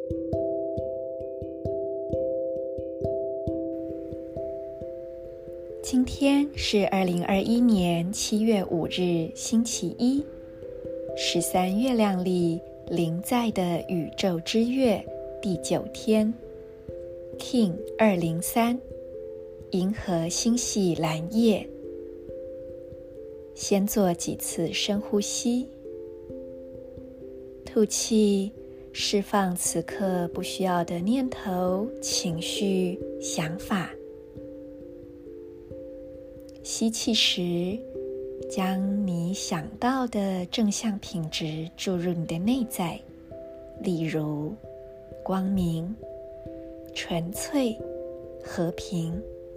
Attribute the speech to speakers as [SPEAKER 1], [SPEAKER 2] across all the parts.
[SPEAKER 1] 今天是2021年7月5日星期一，13月亮历临在的宇宙之月第9天 Kin 203银河星系蓝夜。先做几次深呼吸，吐气，释放此刻不需要的念头、情绪、想法。吸气时，将你想到的正向品质注入你的内在，例如光明、纯粹、和平、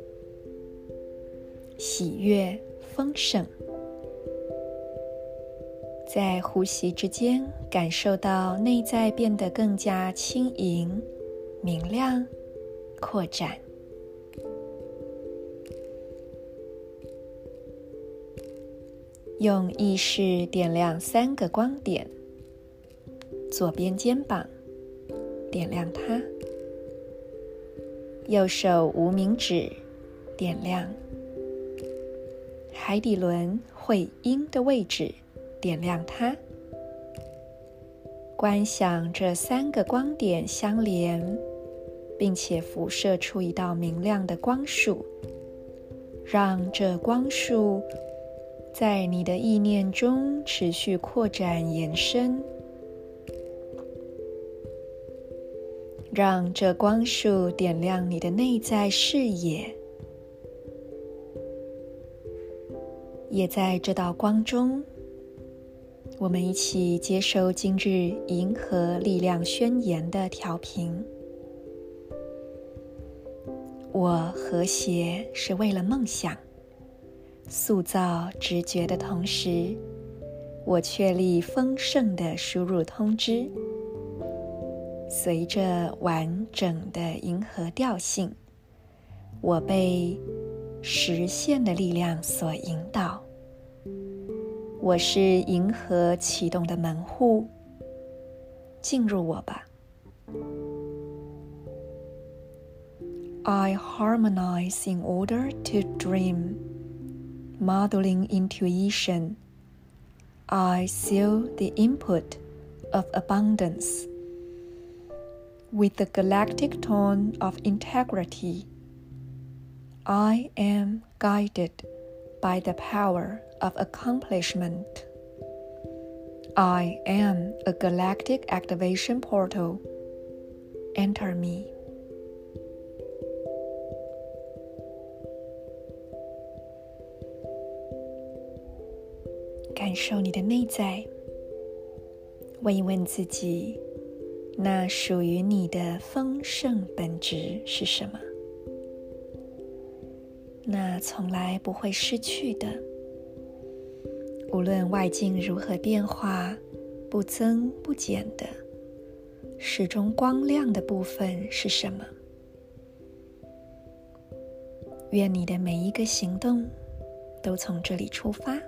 [SPEAKER 1] 喜悦、丰盛。在呼吸之间，感受到内在变得更加轻盈、明亮、扩展。用意识点亮3个光点，左边肩膀，点亮它；右手无名指，点亮；海底轮会阴的位置，点亮它。观想这3个光点相连，并且辐射出一道明亮的光束，让这光束在你的意念中持续扩展延伸，让这光束点亮你的内在视野，也在这道光中，我们一起接受今日银河力量宣言的调频。我和谐是为了梦想，塑造直觉的同时，我确立丰盛的输入通知。随着完整的银河调性，我被实现的力量所引导。我是银河启动的门户，进入我吧。I harmonize in order to dream.Modeling intuition, I seal the input of abundance. With the galactic tone of integrity, I am guided by the power of accomplishment. I am a galactic activation portal. Enter me.感受你的内在，问一问自己，那属于你的丰盛本质是什么？那从来不会失去的，无论外境如何变化，不增不减的，始终光亮的部分是什么？愿你的每一个行动都从这里出发，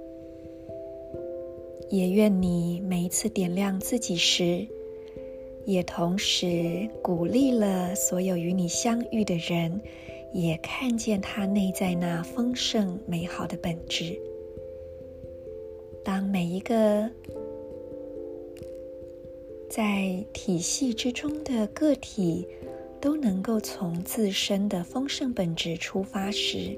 [SPEAKER 1] 也愿你每一次点亮自己时，也同时鼓励了所有与你相遇的人，也看见他内在那丰盛美好的本质。当每一个在体系之中的个体都能够从自身的丰盛本质出发时，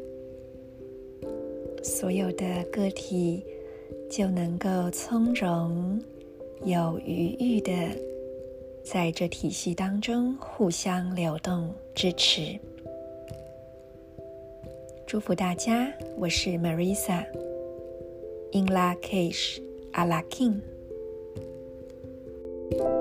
[SPEAKER 1] 所有的个体就能够从容有余裕的在这体系当中互相流动支持。祝福大家，我是 Marisa In La Cage A La King。